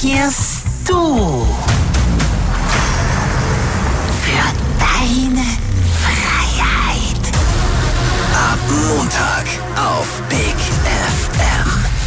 riskierst du für deine Freiheit? Ab Montag auf Big FM.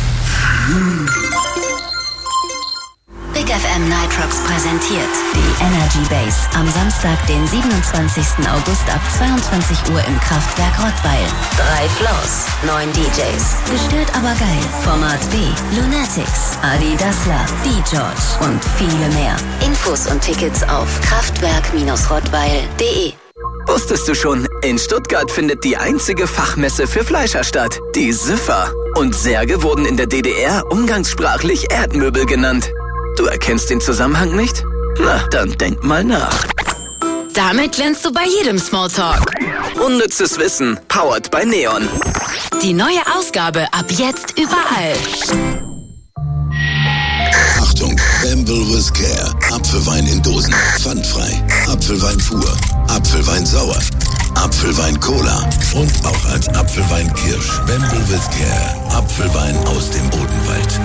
Big FM Nitrox präsentiert die Energy Base am Samstag, den 27. August ab 22 Uhr im Kraftwerk Rottweil. 3 Floors, 9 DJs. Gestört aber geil. Format B, Lunatics, Adi Dassler, D-George und viele mehr. Infos und Tickets auf kraftwerk-rottweil.de. Wusstest du schon, in Stuttgart findet die einzige Fachmesse für Fleischer statt, die SIFA. Und Särge wurden in der DDR umgangssprachlich Erdmöbel genannt. Du erkennst den Zusammenhang nicht? Na, dann denk mal nach. Damit glänzt du bei jedem Smalltalk. Unnützes Wissen, powered by Neon. Die neue Ausgabe ab jetzt überall. Achtung, Bamble with Care. Apfelwein in Dosen. Pfandfrei. Apfelwein pur. Apfelwein sauer. Apfelwein Cola. Und auch als Apfelwein Kirsch. Bamble with Care. Apfelwein aus dem Odenwald.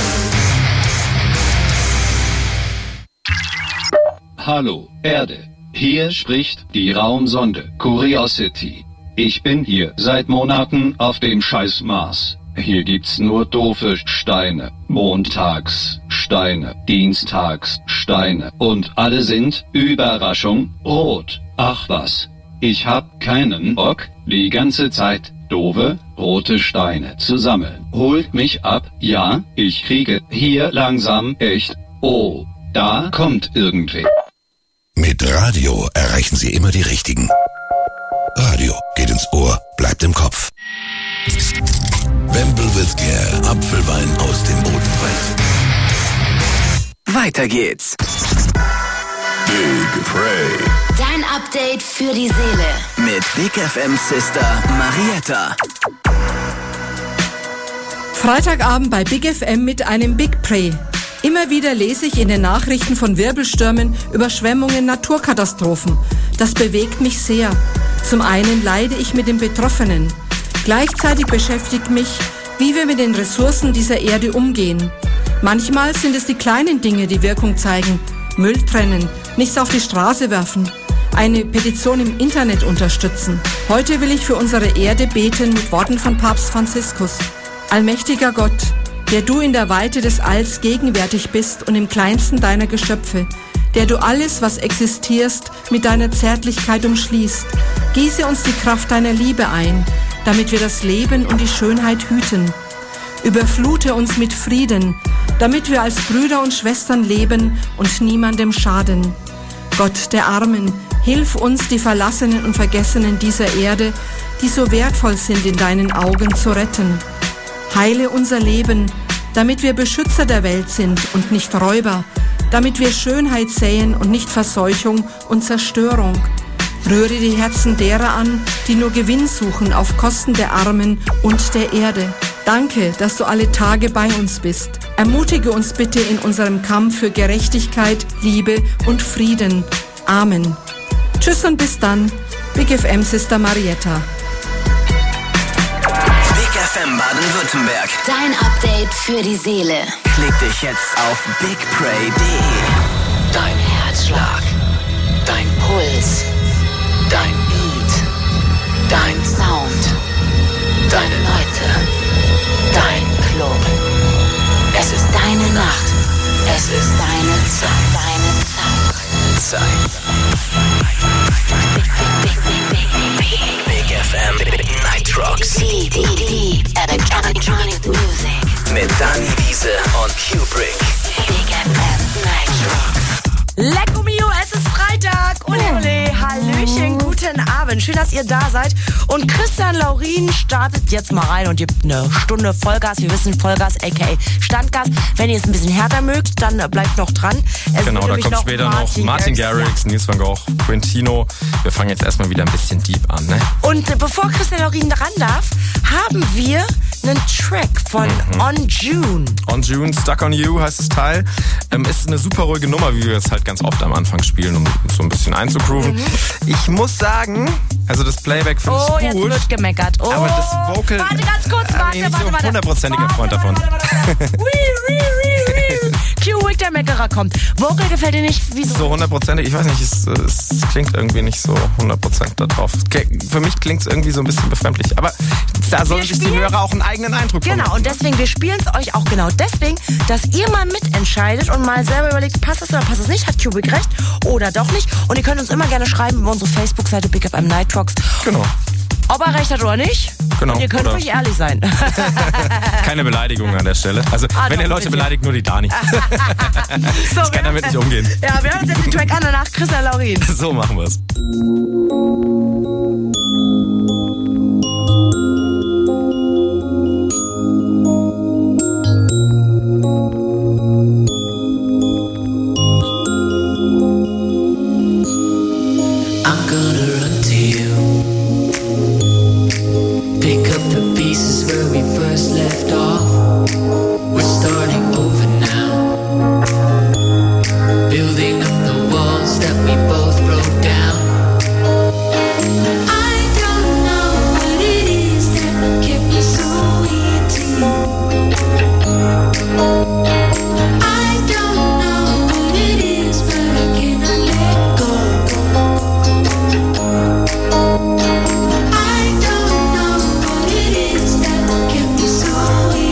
Hallo, Erde. Hier spricht die Raumsonde Curiosity. Ich bin hier seit Monaten auf dem scheiß Mars. Hier gibt's nur doofe Steine. Montags Steine, Dienstags Steine. Und alle sind, Überraschung, rot. Ach was. Ich hab keinen Bock, die ganze Zeit doofe, rote Steine zu sammeln. Holt mich ab, ja, ich kriege hier langsam echt, oh, da kommt irgendwer. Mit Radio erreichen Sie immer die Richtigen. Radio geht ins Ohr, bleibt im Kopf. Bamble with Care. Apfelwein aus dem Odenwald. Weiter geht's. Big Prey. Dein Update für die Seele. Mit Big FM Sister Marietta. Freitagabend bei Big FM mit einem Big Prey. Immer wieder lese ich in den Nachrichten von Wirbelstürmen, Überschwemmungen, Naturkatastrophen. Das bewegt mich sehr. Zum einen leide ich mit den Betroffenen. Gleichzeitig beschäftigt mich, wie wir mit den Ressourcen dieser Erde umgehen. Manchmal sind es die kleinen Dinge, die Wirkung zeigen. Müll trennen, nichts auf die Straße werfen, eine Petition im Internet unterstützen. Heute will ich für unsere Erde beten mit Worten von Papst Franziskus. Allmächtiger Gott, der du in der Weite des Alls gegenwärtig bist und im kleinsten deiner Geschöpfe, der du alles, was existierst, mit deiner Zärtlichkeit umschließt, gieße uns die Kraft deiner Liebe ein, damit wir das Leben und die Schönheit hüten. Überflute uns mit Frieden, damit wir als Brüder und Schwestern leben und niemandem schaden. Gott der Armen, hilf uns, die Verlassenen und Vergessenen dieser Erde, die so wertvoll sind in deinen Augen, zu retten. Heile unser Leben, damit wir Beschützer der Welt sind und nicht Räuber, damit wir Schönheit säen und nicht Verseuchung und Zerstörung. Rühre die Herzen derer an, die nur Gewinn suchen auf Kosten der Armen und der Erde. Danke, dass du alle Tage bei uns bist. Ermutige uns bitte in unserem Kampf für Gerechtigkeit, Liebe und Frieden. Amen. Tschüss und bis dann. Big FM Sister Marietta. FM Baden-Württemberg. Dein Update für die Seele. Klick dich jetzt auf bigprey.de. Dein Herzschlag, dein Puls, dein Beat, dein Sound, deine Leute, dein Club. Es ist deine Nacht. Es ist deine Zeit. Deine Zeit. Big FM Nitrox. Deep Electronic Music. Mit Dani Wiese und Kubrick. Big FM Nitrox. Lecco mio, es ist Freitag. Ole, ole, hallöchen, guten Abend. Schön, dass ihr da seid. Und Christian Laurin startet jetzt mal rein und gibt eine Stunde Vollgas. Wir wissen Vollgas, a.k.a. Standgas. Wenn ihr es ein bisschen härter mögt, dann bleibt noch dran. Genau, da kommt später noch Martin Garrix, Nils van Gogh, Quintino. Wir fangen jetzt erstmal wieder ein bisschen deep an, ne? Und bevor Christian Laurin ran darf, haben wir einen Track von On June. On June, Stuck on You heißt das Teil. Ist eine super ruhige Nummer, wie wir es halt ganz oft am Anfang spielen, um so ein bisschen einzugrooven. Ich muss sagen, also das Playback finde ich gut. Oh, jetzt wird gemeckert. Oh, aber das Vocal... Warte, ganz kurz, warte. Nicht so 100%iger Freund davon. Q ruhig der Meckerer kommt. Vocal gefällt dir nicht? Wieso? So 100%, ich weiß nicht, es klingt irgendwie nicht so 100% da drauf. Für mich klingt es irgendwie so ein bisschen befremdlich. Aber da sollen sich die Hörer auch einen eigenen Eindruck von machen. Genau, und deswegen, wir spielen es euch auch genau deswegen, dass ihr mal mitentscheidet und mal selber überlegt, passt es oder passt es nicht, hat Cubic recht oder doch nicht. Und ihr könnt uns immer gerne schreiben über unsere Facebook-Seite Big FM Nightrocks. Genau. Ob er recht hat oder nicht. Genau. Und ihr könnt ruhig ehrlich sein. Keine Beleidigung an der Stelle. Also, wenn ihr Leute beleidigt, nur die Dani. So, ich kann damit nicht umgehen. Ja, wir hören uns jetzt den Track an, danach Christian Laurin. So machen wir's. I don't know what it is that kept me so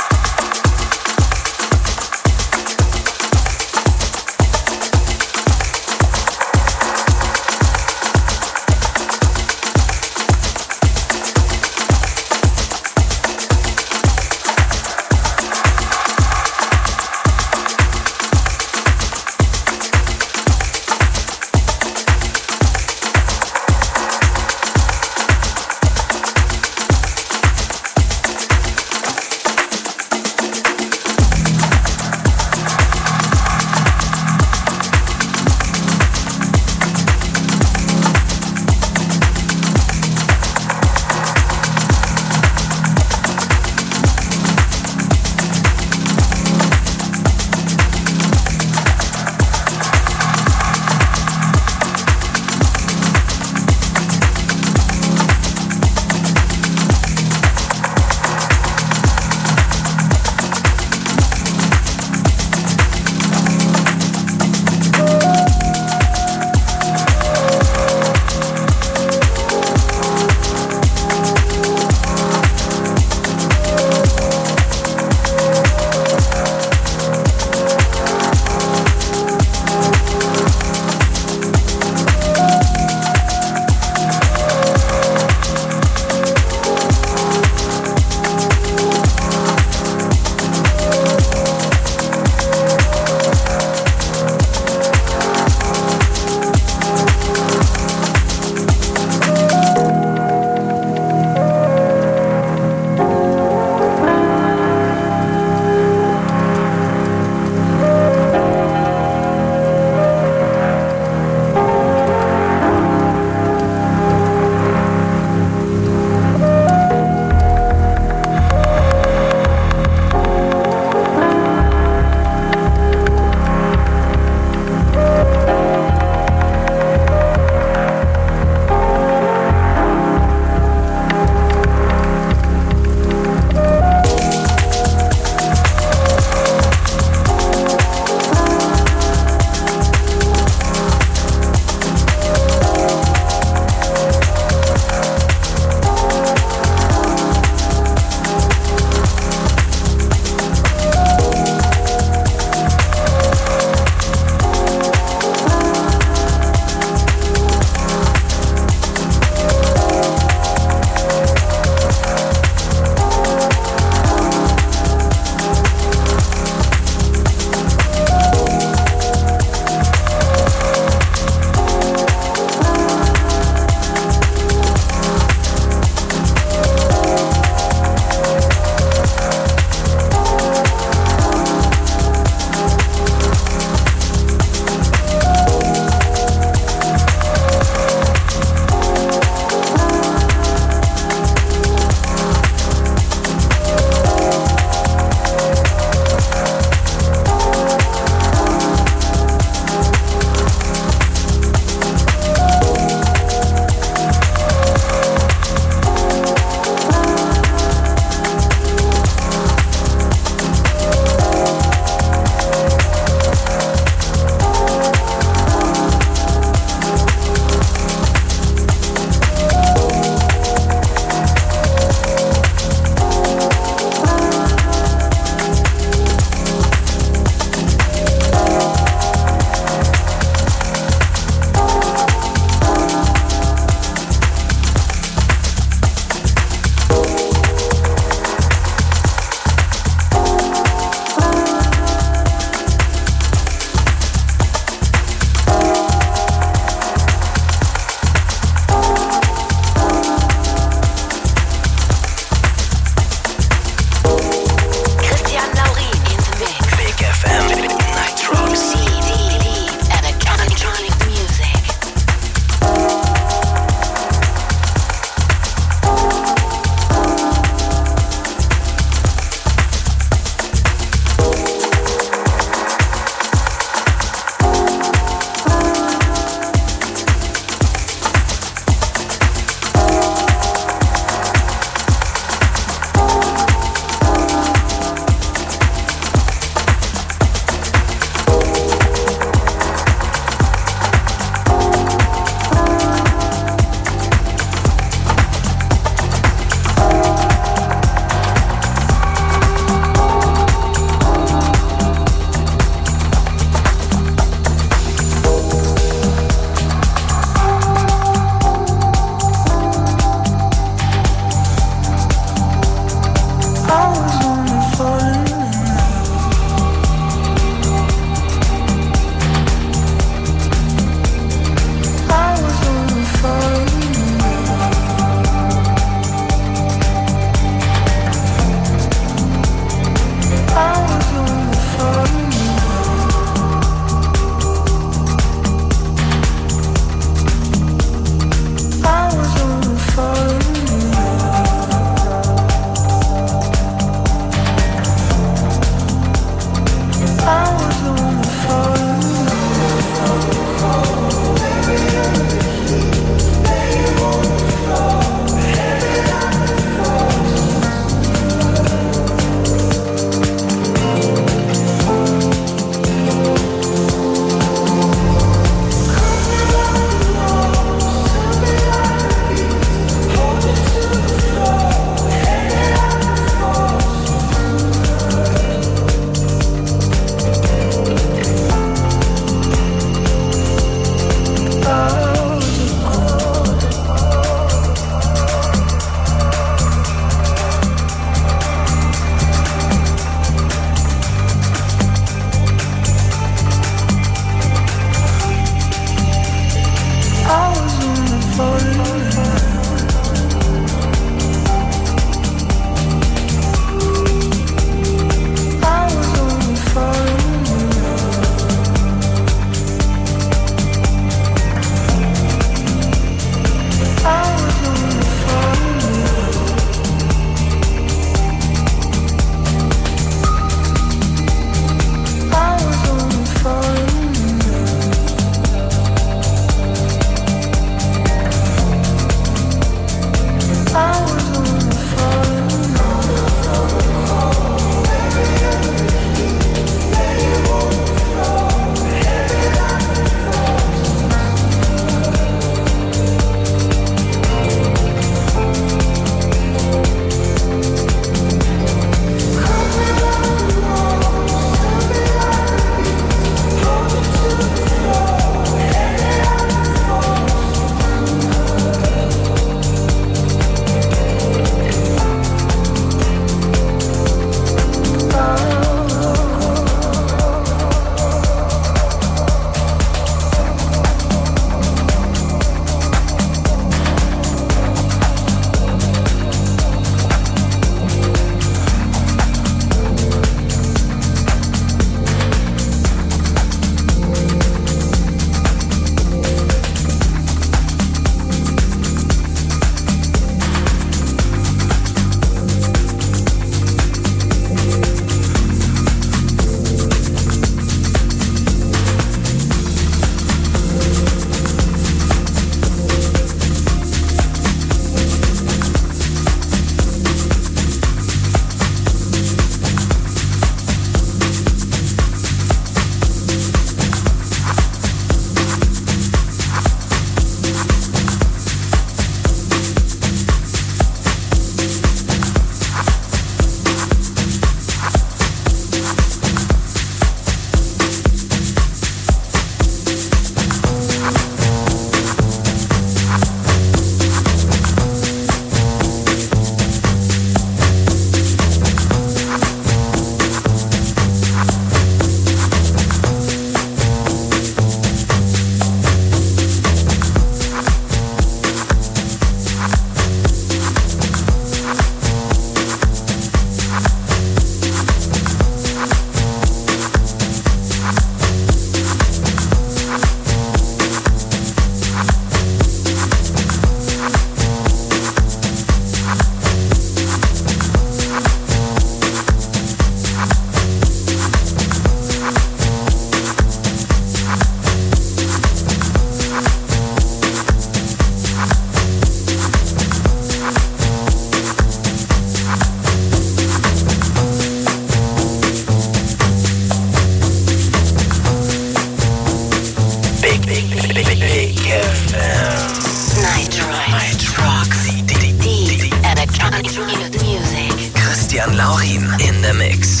Christian Laurin in the Mix.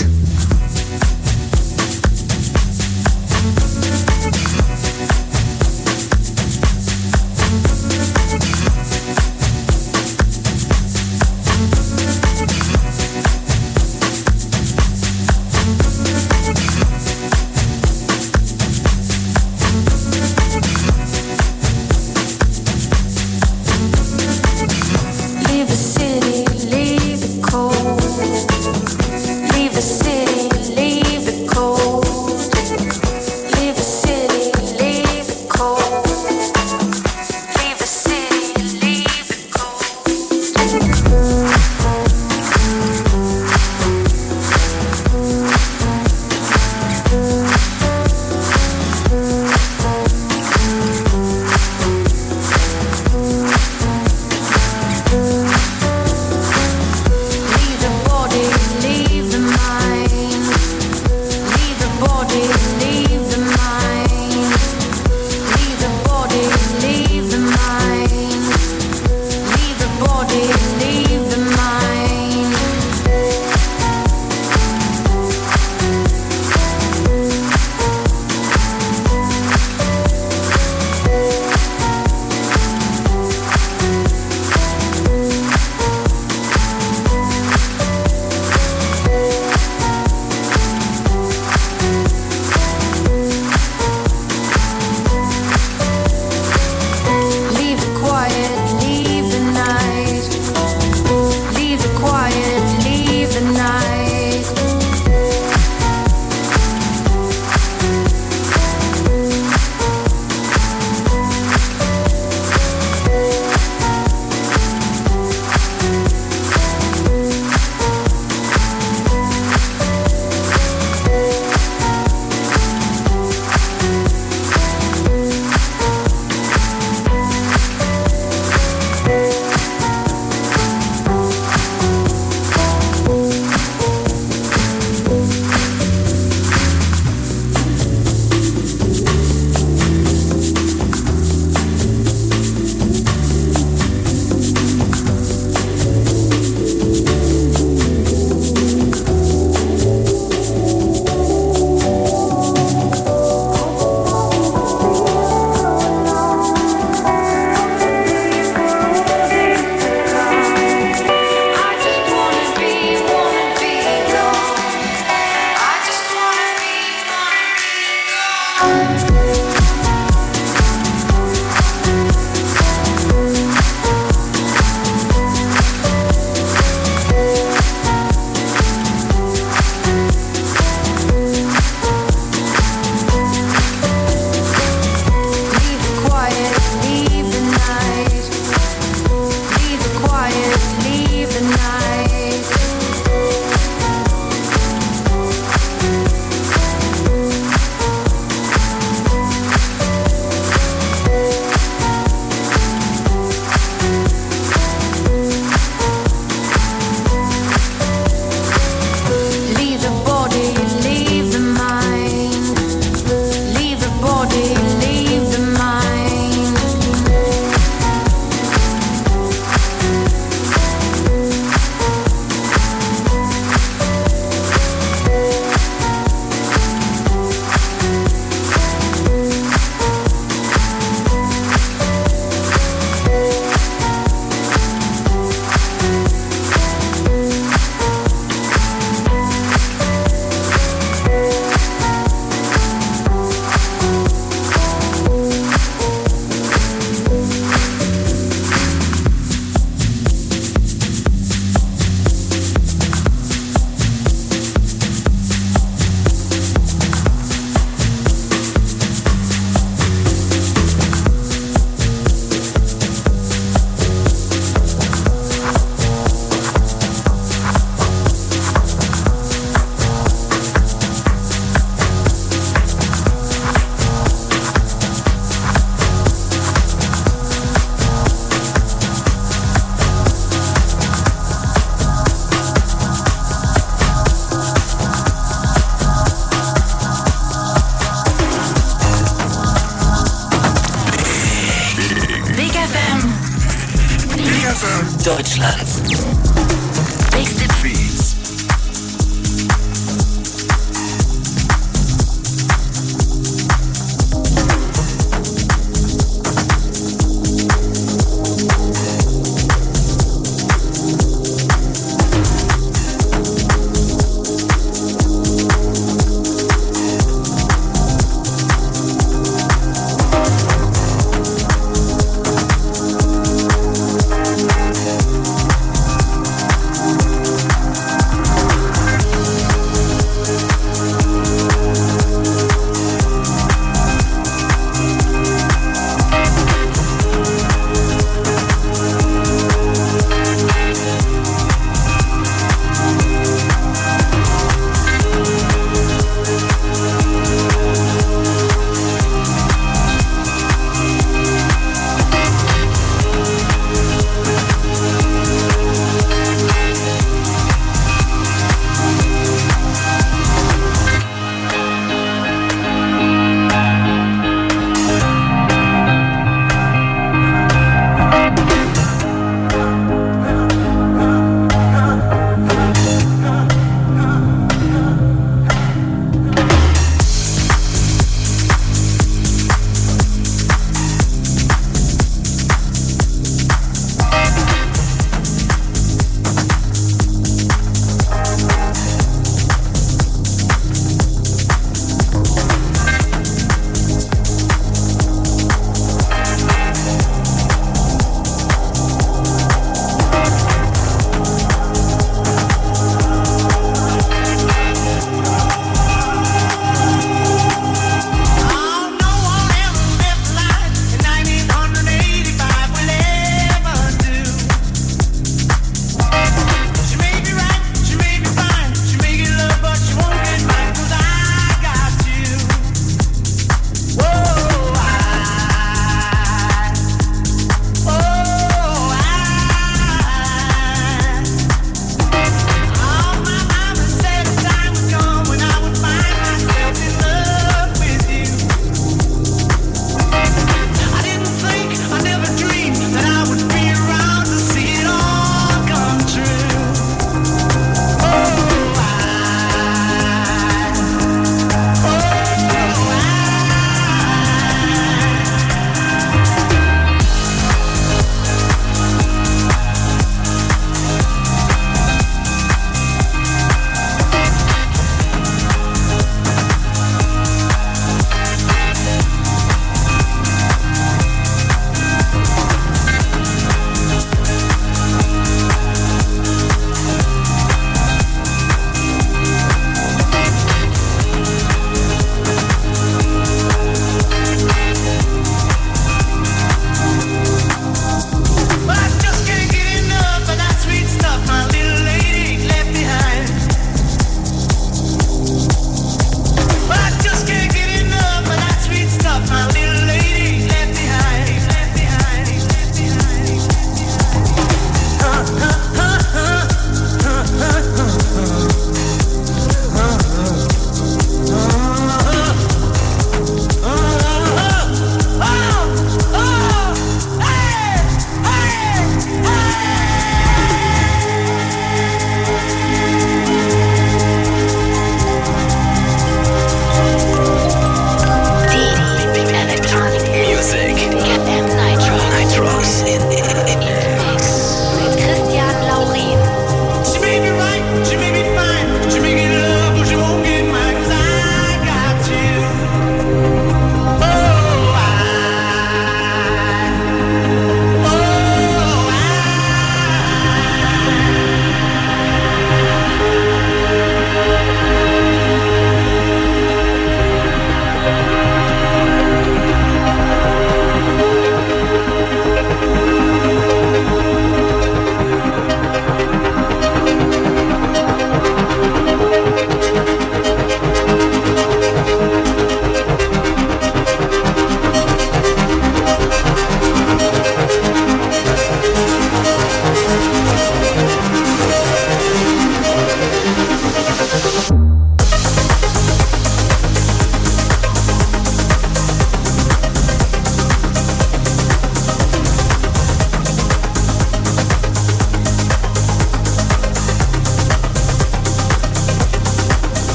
Deutschlands beste Beats.